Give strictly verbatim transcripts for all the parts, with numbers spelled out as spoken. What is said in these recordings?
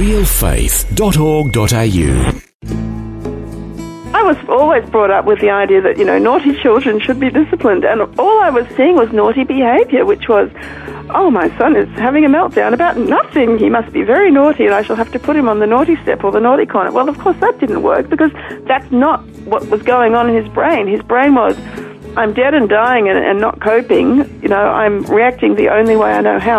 real faith dot org dot a u. I was always brought up with the idea that, you know, naughty children should be disciplined, and all I was seeing was naughty behaviour, which was, oh, my son is having a meltdown about nothing. He must be very naughty, and I shall have to put him on the naughty step or the naughty corner. Well, of course, that didn't work, because that's not what was going on in his brain. His brain was, I'm dead and dying and, and not coping. You know, I'm reacting the only way I know how.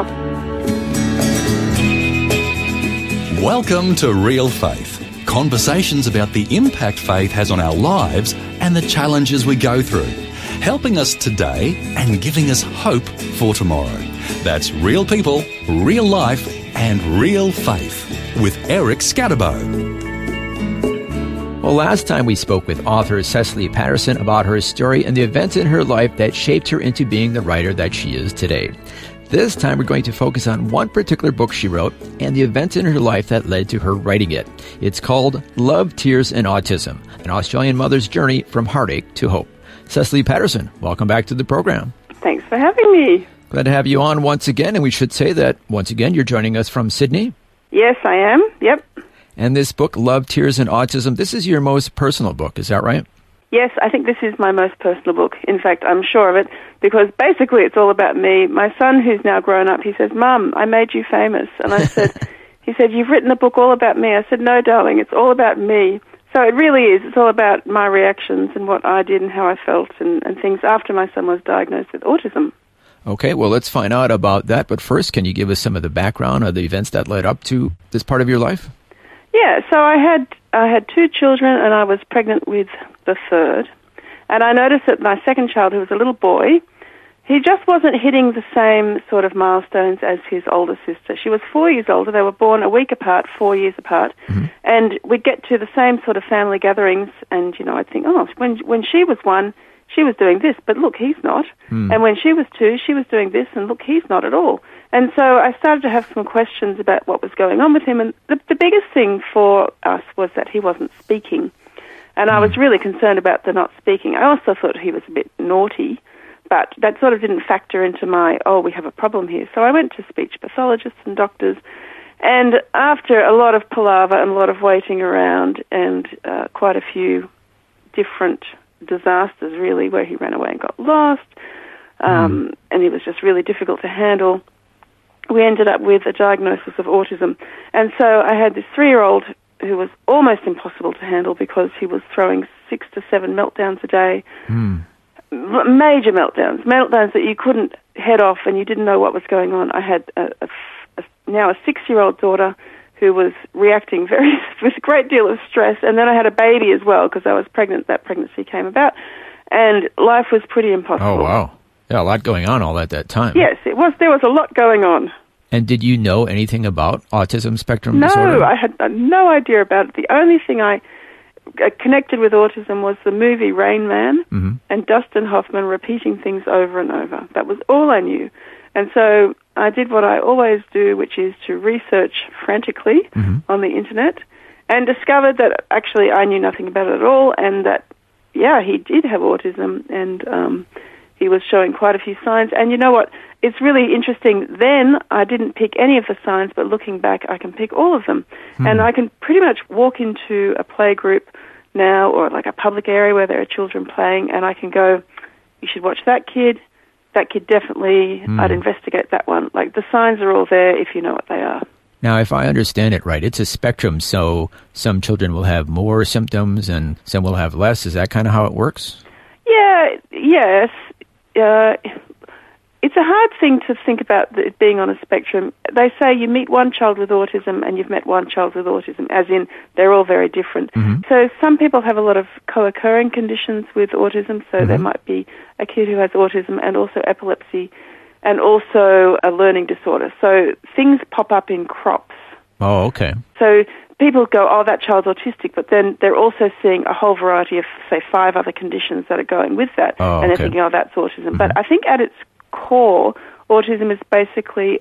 Welcome to Real Faith. Conversations about the impact faith has on our lives and the challenges we go through, helping us today and giving us hope for tomorrow. That's real people, real life, and real faith with Eric Scatterbo. Well, last time we spoke with author Cecily Patterson about her story and the events in her life that shaped her into being the writer that she is today. This time we're going to focus on one particular book she wrote and the events in her life that led to her writing it. It's called Love, Tears, and Autism, an Australian mother's journey from heartache to hope. Cecily Patterson, welcome back to the program. Thanks for having me. Glad to have you on once again, and we should say that, once again, you're joining us from Sydney. Yes, I am. Yep. And this book, Love, Tears, and Autism, this is your most personal book, is that right? Yes, I think this is my most personal book. In fact, I'm sure of it, because basically it's all about me. My son, who's now grown up, he says, Mum, I made you famous. And I said, he said, you've written a book all about me. I said, no, darling, it's all about me. So it really is. It's all about my reactions and what I did and how I felt and, and things after my son was diagnosed with autism. Okay, well, let's find out about that. But first, can you give us some of the background of the events that led up to this part of your life? Yeah, so I had I had two children, and I was pregnant with the third. And I noticed that my second child, who was a little boy, he just wasn't hitting the same sort of milestones as his older sister. She was four years older. They were born a week apart, four years apart. Mm-hmm. And we'd get to the same sort of family gatherings, and, you know, I'd think, oh, when when she was one, she was doing this, but look, he's not. Mm. And when she was two, she was doing this, and look, he's not at all. And so I started to have some questions about what was going on with him, and the, the biggest thing for us was that he wasn't speaking. And mm. I was really concerned about the not speaking. I also thought he was a bit naughty, but that sort of didn't factor into my, oh, we have a problem here. So I went to speech pathologists and doctors, and after a lot of palaver and a lot of waiting around and uh, quite a few different disasters, really, where he ran away and got lost, um, mm. and he was just really difficult to handle, we ended up with a diagnosis of autism. And so I had this three-year-old who was almost impossible to handle because he was throwing six to seven meltdowns a day, mm. M- major meltdowns, meltdowns that you couldn't head off and you didn't know what was going on. I had a, a, a, now a six-year-old daughter who was reacting very with a great deal of stress, and then I had a baby as well because I was pregnant. That pregnancy came about, and life was pretty impossible. Oh, wow. Yeah, a lot going on all at that time. Yes, it was. There was a lot going on. And did you know anything about autism spectrum no, disorder? No, I had no idea about it. The only thing I connected with autism was the movie Rain Man mm-hmm. and Dustin Hoffman repeating things over and over. That was all I knew. And so I did what I always do, which is to research frantically mm-hmm. on the internet, and discovered that actually I knew nothing about it at all, and that, yeah, he did have autism, and um, he was showing quite a few signs. And you know what? It's really interesting. Then I didn't pick any of the signs, but looking back, I can pick all of them. Hmm. And I can pretty much walk into a play group now or like a public area where there are children playing, and I can go, you should watch that kid. That kid definitely, hmm. I'd investigate that one. Like, the signs are all there if you know what they are. Now, if I understand it right, it's a spectrum, so some children will have more symptoms and some will have less. Is that kind of how it works? Yeah, yes. Uh, it's a hard thing to think about it being on a spectrum. They say you meet one child with autism and you've met one child with autism, as in they're all very different. Mm-hmm. So some people have a lot of co-occurring conditions with autism, so mm-hmm. there might be a kid who has autism and also epilepsy and also a learning disorder. So things pop up in crops. Oh, okay. So people go, oh, that child's autistic, but then they're also seeing a whole variety of, say, five other conditions that are going with that, oh, and they're okay. thinking, oh, that's autism. Mm-hmm. But I think at its core, autism is basically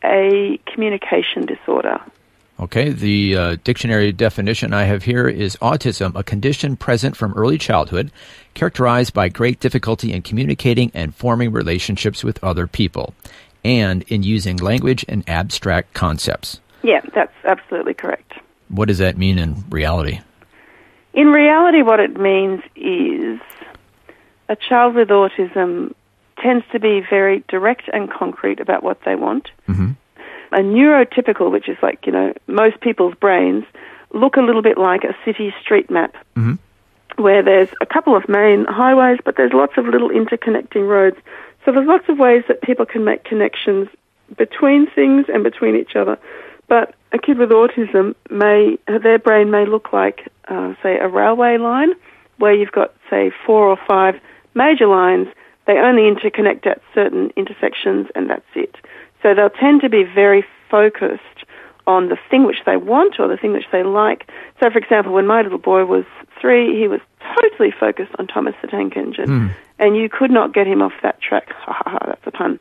a communication disorder. Okay, the uh, dictionary definition I have here is autism, a condition present from early childhood, characterized by great difficulty in communicating and forming relationships with other people, and in using language and abstract concepts. Yeah, that's absolutely correct. What does that mean in reality? In reality, what it means is a child with autism tends to be very direct and concrete about what they want. Mm-hmm. A neurotypical, which is like, you know, most people's brains, look a little bit like a city street map, mm-hmm. where there's a couple of main highways, but there's lots of little interconnecting roads. So there's lots of ways that people can make connections between things and between each other. But a kid with autism may, their brain may look like, uh, say, a railway line, where you've got, say, four or five major lines. They only interconnect at certain intersections, and that's it. So they'll tend to be very focused on the thing which they want or the thing which they like. So, for example, when my little boy was three, he was totally focused on Thomas the Tank Engine, mm. and you could not get him off that track. Ha ha ha, that's a pun.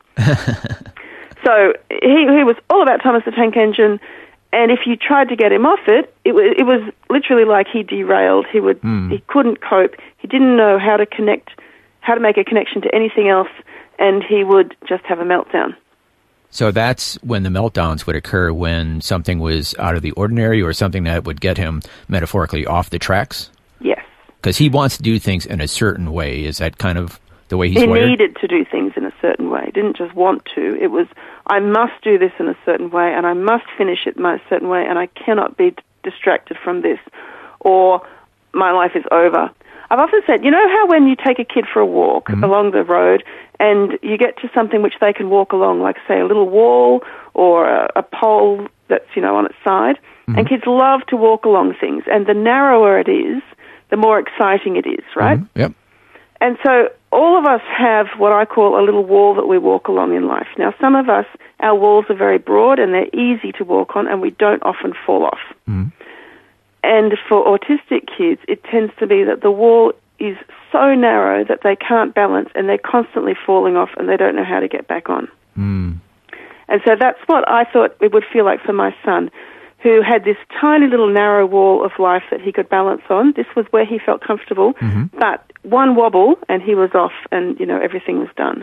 So he, he was all about Thomas the Tank Engine, and if you tried to get him off it, it, w- it was literally like he derailed. He would, mm. he couldn't cope. He didn't know how to connect, how to make a connection to anything else, and he would just have a meltdown. So that's when the meltdowns would occur, when something was out of the ordinary or something that would get him metaphorically off the tracks? Yes. Because he wants to do things in a certain way. Is that kind of the way he's he wired? He needed to do things in a certain way. He didn't just want to. It was, I must do this in a certain way, and I must finish it in a certain way, and I cannot be d- distracted from this, or my life is over. I've often said, you know how when you take a kid for a walk mm-hmm. along the road and you get to something which they can walk along, like, say, a little wall or a, a pole that's, you know, on its side, mm-hmm. and kids love to walk along things, and the narrower it is, the more exciting it is, right? Mm-hmm. Yep. And so all of us have what I call a little wall that we walk along in life. Now, some of us, our walls are very broad and they're easy to walk on, and we don't often fall off. Mm-hmm. And for autistic kids, it tends to be that the wall is so narrow that they can't balance, and they're constantly falling off, and they don't know how to get back on. Mm. And so that's what I thought it would feel like for my son, who had this tiny little narrow wall of life that he could balance on. This was where he felt comfortable, mm-hmm. but one wobble and he was off, and, you know, everything was done.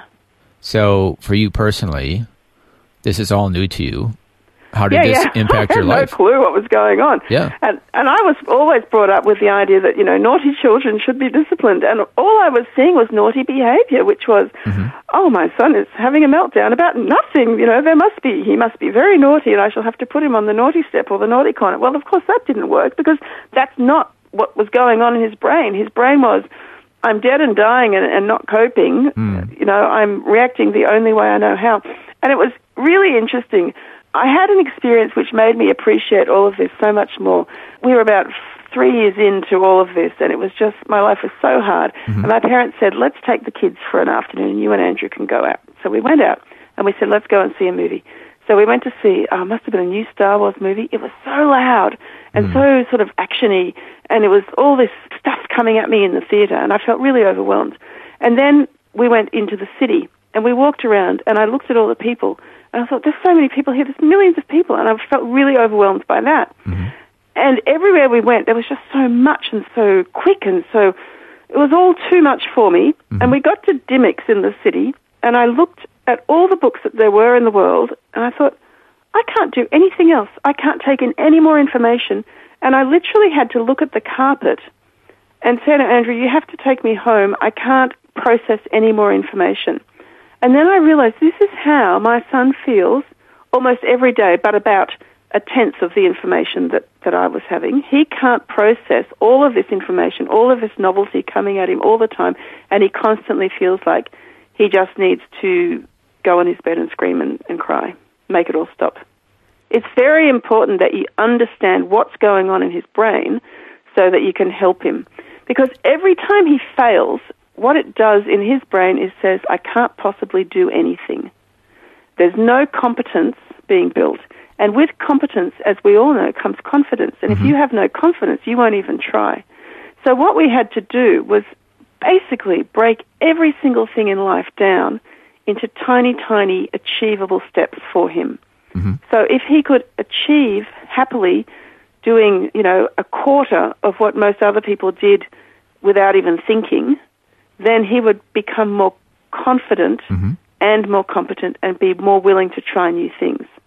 So for you personally, this is all new to you. How did yeah, this yeah. impact I had your life? no clue what was going on. Yeah. And and I was always brought up with the idea that, you know, naughty children should be disciplined. And all I was seeing was naughty behavior, which was, mm-hmm. oh, my son is having a meltdown about nothing. You know, there must be, he must be very naughty, and I shall have to put him on the naughty step or the naughty corner. Well, of course, that didn't work, because that's not what was going on in his brain. His brain was, I'm dead and dying and, and not coping. Mm. You know, I'm reacting the only way I know how. And it was really interesting. I had an experience which made me appreciate all of this so much more. We were about three years into all of this, and it was just, my life was so hard. Mm-hmm. And my parents said, let's take the kids for an afternoon, and you and Andrew can go out. So we went out, and we said, let's go and see a movie. So we went to see, uh, must have been a new Star Wars movie. It was so loud and mm. so sort of action-y, and it was all this stuff coming at me in the theatre, and I felt really overwhelmed. And then we went into the city, and we walked around, and I looked at all the people, and I thought, there's so many people here, there's millions of people, and I felt really overwhelmed by that. Mm-hmm. And everywhere we went, there was just so much and so quick, and so it was all too much for me. Mm-hmm. And we got to Dimmicks in the city, and I looked at all the books that there were in the world, and I thought, I can't do anything else. I can't take in any more information. And I literally had to look at the carpet and say to Andrew, you have to take me home. I can't process any more information. And then I realized this is how my son feels almost every day, but about a tenth of the information that, that I was having. He can't process all of this information, all of this novelty coming at him all the time, and he constantly feels like he just needs to go on his bed and scream and, and cry, make it all stop. It's very important that you understand what's going on in his brain so that you can help him. Because every time he fails, what it does in his brain is says, I can't possibly do anything. There's no competence being built. And with competence, as we all know, comes confidence. And mm-hmm. if you have no confidence, you won't even try. So what we had to do was basically break every single thing in life down into tiny, tiny, achievable steps for him. Mm-hmm. So if he could achieve happily doing, you know, a quarter of what most other people did without even thinking, then he would become more confident mm-hmm. and more competent and be more willing to try new things.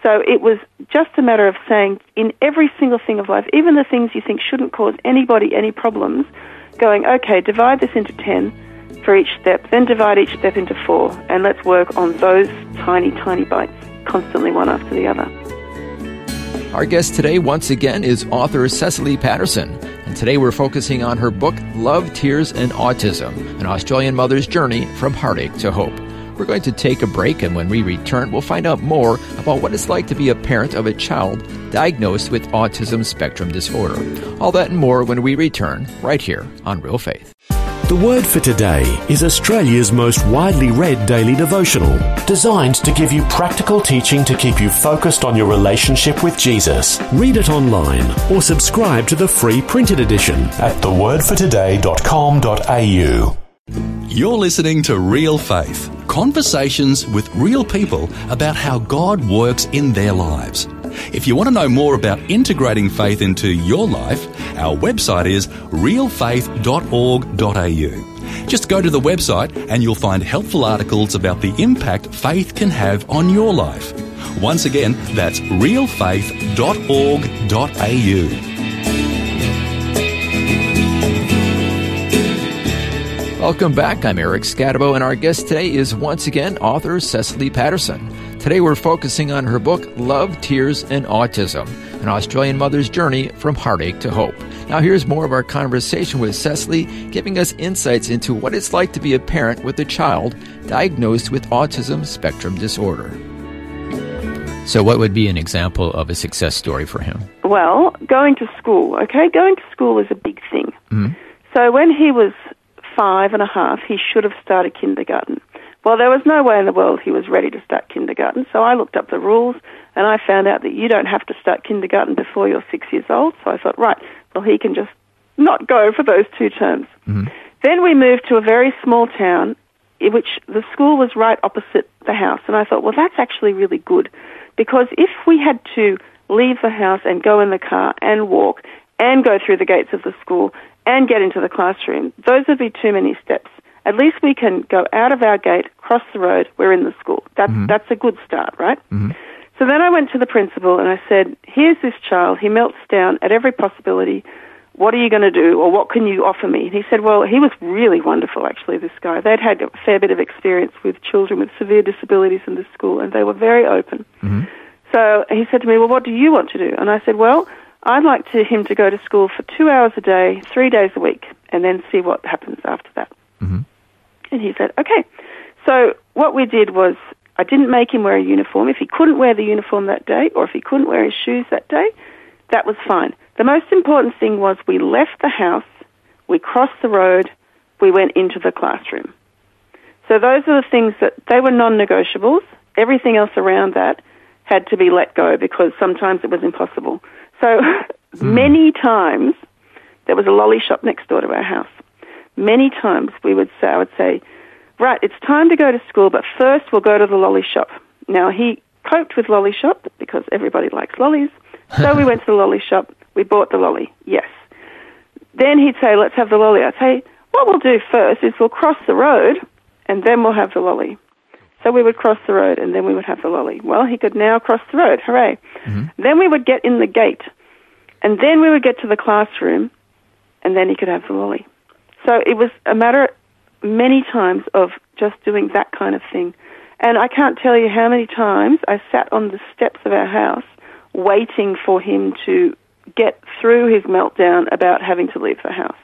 So it was just a matter of saying in every single thing of life, even the things you think shouldn't cause anybody any problems, going, okay, divide this into ten for each step, then divide each step into four, and let's work on those tiny, tiny bites, constantly one after the other. Our guest today, once again, is author Cecily Patterson. And today we're focusing on her book, Love, Tears, and Autism, an Australian mother's journey from heartache to hope. We're going to take a break, and when we return, we'll find out more about what it's like to be a parent of a child diagnosed with autism spectrum disorder. All that and more when we return, right here on Real Faith. The Word for Today is Australia's most widely read daily devotional, designed to give you practical teaching to keep you focused on your relationship with Jesus. Read it online or subscribe to the free printed edition at the word for today dot com dot a u. You're listening to Real Faith, conversations with real people about how God works in their lives. If you want to know more about integrating faith into your life, our website is real faith dot org dot a u. Just go to the website and you'll find helpful articles about the impact faith can have on your life. Once again, that's real faith dot org dot a u. Welcome back. I'm Eric Scatabo, and our guest today is once again author Cecily Patterson. Today we're focusing on her book, Love, Tears, and Autism, an Australian mother's journey from heartache to hope. Now here's more of our conversation with Cecily, giving us insights into what it's like to be a parent with a child diagnosed with autism spectrum disorder. So what would be an example of a success story for him? Well, going to school, okay? Going to school is a big thing. Mm-hmm. So when he was five and a half, he should have started kindergarten. Well, there was no way in the world he was ready to start kindergarten, so I looked up the rules, and I found out that you don't have to start kindergarten before you're six years old, so I thought, right, well, he can just not go for those two terms. Mm-hmm. Then we moved to a very small town, in which the school was right opposite the house, and I thought, well, that's actually really good, because if we had to leave the house and go in the car and walk and go through the gates of the school and get into the classroom, those would be too many steps. At least we can go out of our gate, cross the road, we're in the school. That's, mm-hmm. that's a good start, right? Mm-hmm. So then I went to the principal and I said, here's this child, he melts down at every possibility. What are you going to do, or what can you offer me? And he said, well, he was really wonderful, actually, this guy. They'd had a fair bit of experience with children with severe disabilities in this school, and they were very open. Mm-hmm. So he said to me, well, what do you want to do? And I said, well, I'd like to, him to go to school for two hours a day, three days a week, and then see what happens after that. Mm-hmm. And he said, okay. So what we did was, I didn't make him wear a uniform. If he couldn't wear the uniform that day, or if he couldn't wear his shoes that day, that was fine. The most important thing was we left the house, we crossed the road, we went into the classroom. So those are the things that, they were non-negotiables. Everything else around that had to be let go because sometimes it was impossible. So mm. many times, there was a lolly shop next door to our house. Many times we would say, I would say, right, it's time to go to school, but first we'll go to the lolly shop. Now, he coped with lolly shop because everybody likes lollies. So we went to the lolly shop. We bought the lolly. Yes. Then he'd say, let's have the lolly. I'd say, what we'll do first is we'll cross the road and then we'll have the lolly. So we would cross the road and then we would have the lolly. Well, he could now cross the road. Hooray. Mm-hmm. Then we would get in the gate and then we would get to the classroom and then he could have the lolly. So it was a matter many times of just doing that kind of thing. And I can't tell you how many times I sat on the steps of our house waiting for him to get through his meltdown about having to leave the house.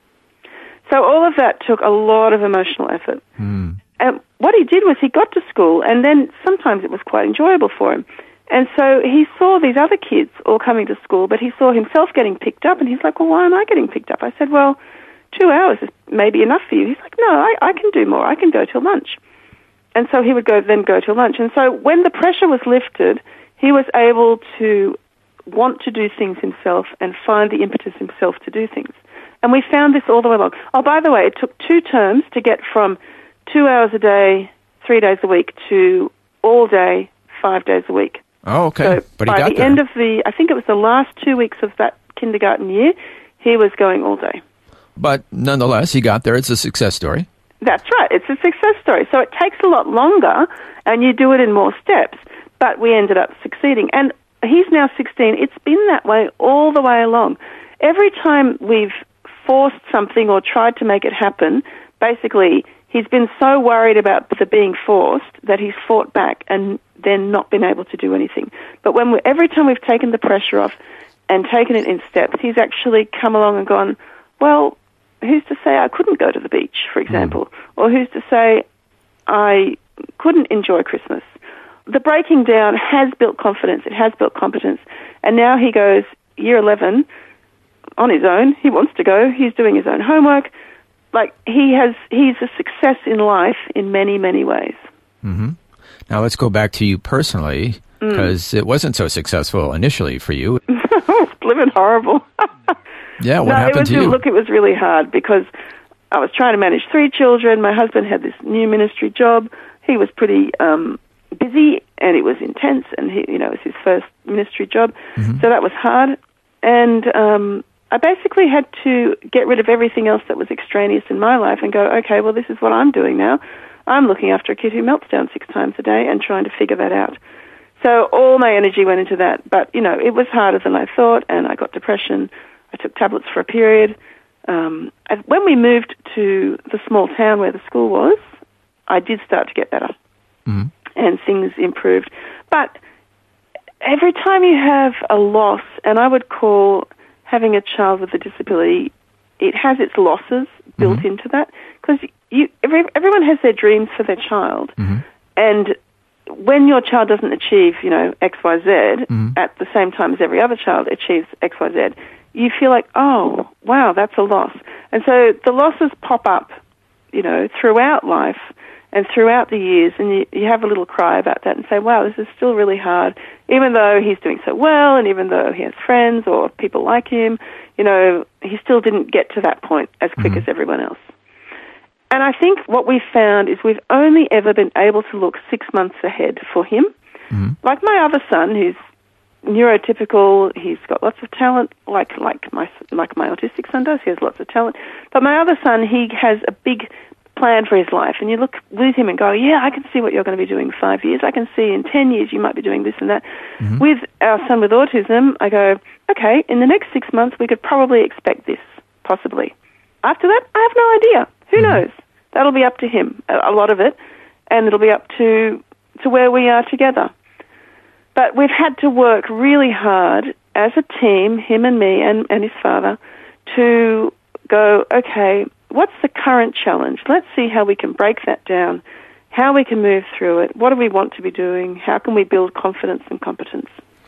So all of that took a lot of emotional effort. Mm. And what he did was he got to school, and then sometimes it was quite enjoyable for him. And so he saw these other kids all coming to school, but he saw himself getting picked up, and he's like, well, why am I getting picked up? I said, well, two hours is maybe enough for you. He's like, no, I, I can do more. I can go till lunch. And so he would go then go till lunch. And so when the pressure was lifted, he was able to want to do things himself and find the impetus himself to do things. And we found this all the way along. Oh, by the way, it took two terms to get from two hours a day, three days a week, to all day, five days a week. Oh, okay. So but he by got the there. end of the, I think it was the last two weeks of that kindergarten year, he was going all day. But nonetheless, he got there. It's a success story. That's right. It's a success story. So it takes a lot longer, and you do it in more steps. but we ended up succeeding. And he's now sixteen. It's been that way all the way along. Every time we've forced something or tried to make it happen, basically he's been so worried about the being forced that he's fought back and then not been able to do anything. But when we, every time we've taken the pressure off and taken it in steps, he's actually come along and gone, well, who's to say I couldn't go to the beach, for example? Mm. Or who's to say I couldn't enjoy Christmas? The breaking down has built confidence. It has built competence. And now he goes year eleven on his own. He wants to go. He's doing his own homework. Like, he has, he's a success in life in many, many ways. Mm-hmm. Now let's go back to you personally, because mm. it wasn't so successful initially for you. It's living horrible. Yeah, what no, happened it was, to you? Look, it was really hard because I was trying to manage three children. My husband had this new ministry job. He was pretty um, busy, and it was intense, and he, you know, it was his first ministry job. Mm-hmm. So that was hard. And um, I basically had to get rid of everything else that was extraneous in my life and go, okay, well, this is what I'm doing now. I'm looking after a kid who melts down six times a day and trying to figure that out. So all my energy went into that. But, you know, it was harder than I thought, and I got depression. I took tablets for a period. Um, when we moved to the small town where the school was, I did start to get better, mm-hmm. and things improved. But every time you have a loss, and I would call having a child with a disability, it has its losses built mm-hmm. into that, because you, every, everyone has their dreams for their child, mm-hmm. and when your child doesn't achieve, you know, X, Y, Z, mm-hmm. at the same time as every other child achieves X, Y, Z, you feel like, oh, wow, that's a loss. And so the losses pop up, you know, throughout life and throughout the years, and you, you have a little cry about that and say, wow, this is still really hard, even though he's doing so well and even though he has friends or people like him, you know, he still didn't get to that point as quick mm-hmm. as everyone else. And I think what we've found is we've only ever been able to look six months ahead for him. Mm-hmm. Like my other son, who's neurotypical, he's got lots of talent, like like my like my autistic son does. He has lots of talent. But my other son, he has a big plan for his life, and you look with him and go, yeah, I can see what you're going to be doing in five years. I can see in ten years you might be doing this and that. Mm-hmm. With our son with autism, I go, okay, in the next six months we could probably expect this, possibly. After that, I have no idea. Who mm-hmm. knows? That'll be up to him, a lot of it, and it'll be up to to where we are together. But we've had to work really hard as a team, him and me and, and his father, to go, okay, what's the current challenge? Let's see how we can break that down, how we can move through it, what do we want to be doing, how can we build confidence and competence.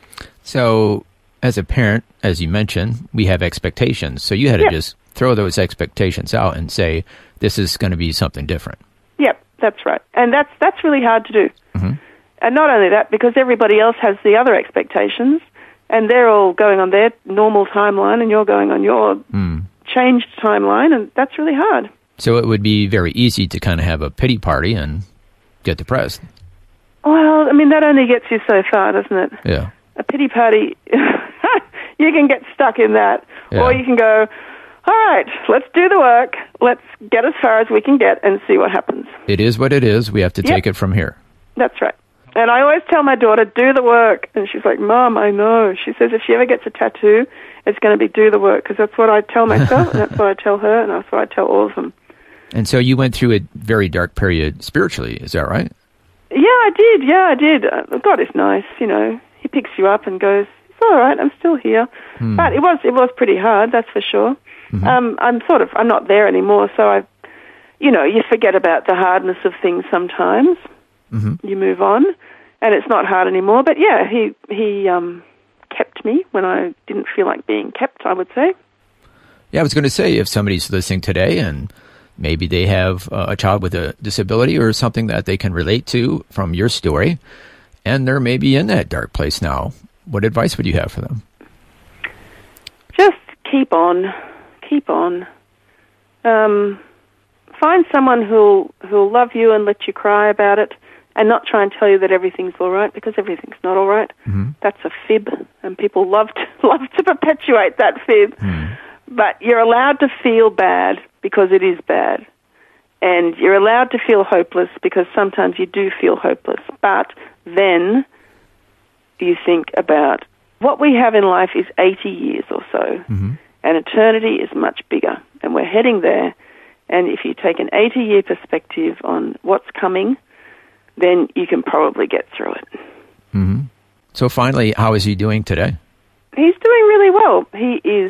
So as a parent, as you mentioned, we have expectations. So you had to yep. just throw those expectations out and say, this is going to be something different. Yep, that's right. And that's that's really hard to do. Mm-hmm. And not only that, because everybody else has the other expectations, and they're all going on their normal timeline, and you're going on your mm. changed timeline, and that's really hard. So it would be very easy to kind of have a pity party and get depressed. Well, I mean, that only gets you so far, doesn't it? Yeah. A pity party, you can get stuck in that. Yeah. Or you can go, all right, let's do the work. Let's get as far as we can get and see what happens. It is what it is. We have to yep. take it from here. That's right. And I always tell my daughter, do the work. And she's like, Mom, I know. She says if she ever gets a tattoo, it's going to be do the work, because that's what I tell myself, and that's what I tell her, and that's what I tell all of them. And so you went through a very dark period spiritually, is that right? Yeah, I did. Yeah, I did. Uh, God is nice, you know. He picks you up and goes, it's all right, I'm still here. Hmm. But it was it was pretty hard, that's for sure. Mm-hmm. Um, I'm sort of, I'm not there anymore, so I, you know, you forget about the hardness of things sometimes. Mm-hmm. You move on, and it's not hard anymore. But yeah, he he um, kept me when I didn't feel like being kept, I would say. Yeah, I was going to say, if somebody's listening today and maybe they have uh, a child with a disability or something that they can relate to from your story, and they're maybe in that dark place now, what advice would you have for them? Just keep on. Keep on. Um, find someone who'll who'll love you and let you cry about it, and not try and tell you that everything's all right, because everything's not all right. Mm-hmm. That's a fib, and people love to love to perpetuate that fib. Mm. But you're allowed to feel bad because it is bad, and you're allowed to feel hopeless because sometimes you do feel hopeless. But then you think about what we have in life is eighty years or so, mm-hmm. and eternity is much bigger, and we're heading there. And if you take an eighty-year perspective on what's coming, then you can probably get through it. Mm-hmm. So finally, how is he doing today? He's doing really well. He is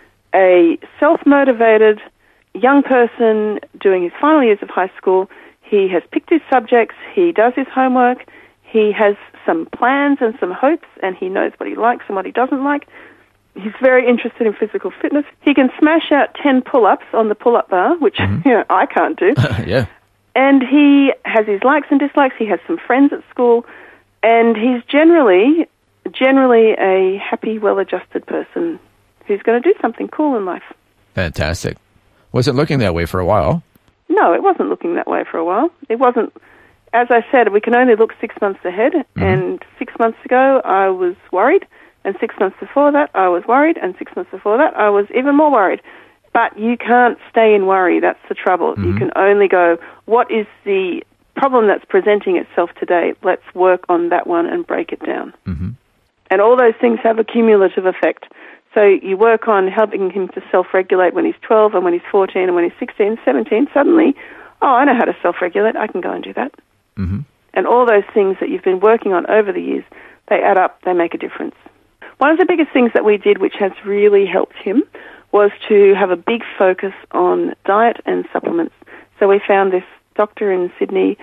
a self-motivated young person doing his final years of high school. He has picked his subjects. He does his homework. He has some plans and some hopes, and he knows what he likes and what he doesn't like. He's very interested in physical fitness. He can smash out ten pull-ups on the pull-up bar, which mm-hmm. you know, I can't do. Yeah. And he has his likes and dislikes. He has some friends at school, and he's generally, generally a happy, well-adjusted person who's going to do something cool in life. Fantastic. Wasn't looking that way for a while. No, it wasn't looking that way for a while. It wasn't. As I said, we can only look six months ahead, mm-hmm. and six months ago I was worried, and six months before that I was worried, and six months before that I was even more worried. But you can't stay in worry. That's the trouble. Mm-hmm. You can only go, what is the problem that's presenting itself today? Let's work on that one and break it down. Mm-hmm. And all those things have a cumulative effect. So you work on helping him to self-regulate when he's twelve and when he's fourteen and when he's sixteen, seventeen. Suddenly, oh, I know how to self-regulate. I can go and do that. Mm-hmm. And all those things that you've been working on over the years, they add up, they make a difference. One of the biggest things that we did, which has really helped him, was to have a big focus on diet and supplements. So we found this doctor in Sydney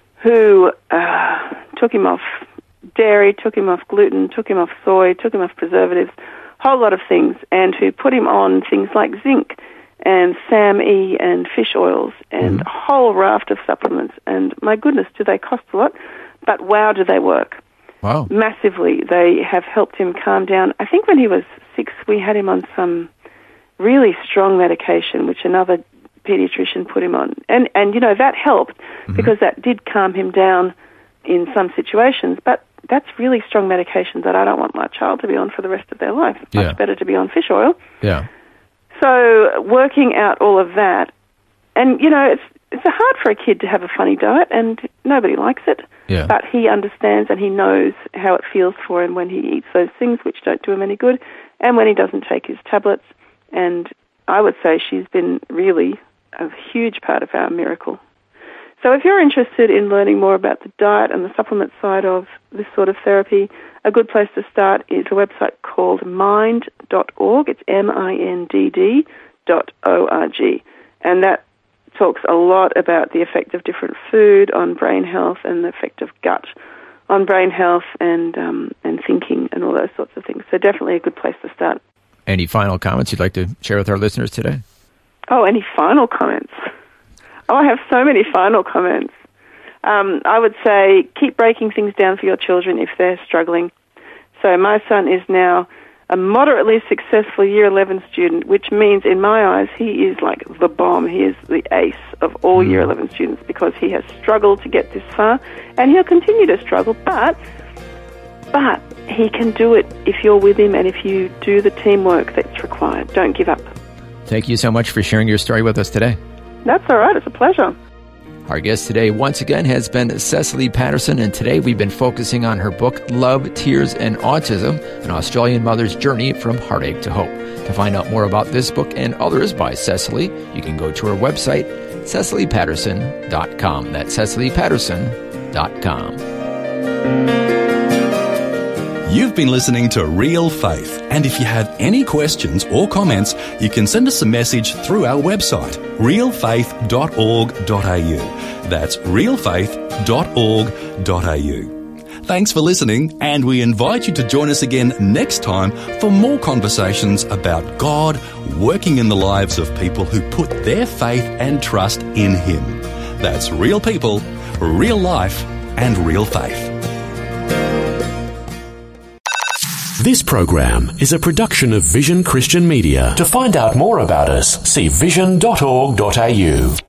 who uh, took him off dairy, took him off gluten, took him off soy, took him off preservatives, a whole lot of things, and who put him on things like zinc and S A M E and fish oils and mm-hmm. a whole raft of supplements. And my goodness, do they cost a lot? But wow, do they work. Wow. Massively. They have helped him calm down. I think when he was six, we had him on some really strong medication, which another pediatrician put him on. And, and you know, that helped mm-hmm. because that did calm him down in some situations. But that's really strong medication that I don't want my child to be on for the rest of their life. It's yeah. much better to be on fish oil. Yeah. So working out all of that, and, you know, it's it's hard for a kid to have a funny diet, and nobody likes it. Yeah. But he understands and he knows how it feels for him when he eats those things which don't do him any good, and when he doesn't take his tablets. And I would say she's been really a huge part of our miracle. So if you're interested in learning more about the diet and the supplement side of this sort of therapy, a good place to start is a website called mind dot org. It's M I N D D dot O R G. And that talks a lot about the effect of different food on brain health and the effect of gut on brain health and um, and thinking and all those sorts of things. So definitely a good place to start. Any final comments you'd like to share with our listeners today? Oh, any final comments? Oh, I have so many final comments. Um, I would say keep breaking things down for your children if they're struggling. So my son is now a moderately successful Year eleven student, which means in my eyes he is like the bomb. He is the ace of all mm. Year eleven students because he has struggled to get this far, and he'll continue to struggle, but but he can do it if you're with him and if you do the teamwork that's required. Don't give up. Thank you so much for sharing your story with us today. That's all right. It's a pleasure. Our guest today, once again, has been Cecily Patterson, and today we've been focusing on her book, Love, Tears, and Autism, An Australian Mother's Journey from Heartache to Hope. To find out more about this book and others by Cecily, you can go to her website, cecily patterson dot com. That's cecily patterson dot com. You've been listening to Real Faith, and if you have any questions or comments, you can send us a message through our website, real faith dot org dot a u. That's real faith dot org dot a u. Thanks for listening, and we invite you to join us again next time for more conversations about God working in the lives of people who put their faith and trust in Him. That's real people, real life, and real faith. This program is a production of Vision Christian Media. To find out more about us, see vision dot org dot a u.